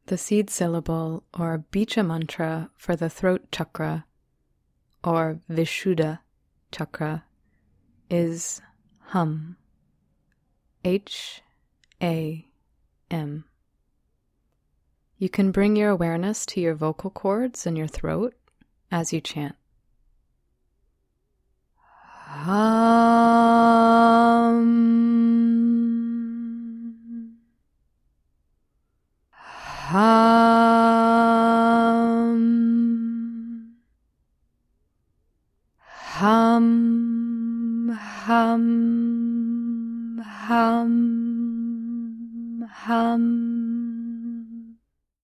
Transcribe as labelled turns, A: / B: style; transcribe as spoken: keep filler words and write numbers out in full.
A: The seed syllable or bija mantra for the throat chakra or Vishuddha chakra is hum. H A M. You can bring your awareness to your vocal cords and your throat as you chant. Hum. Hum. Hum. Hum. Hum. Hum.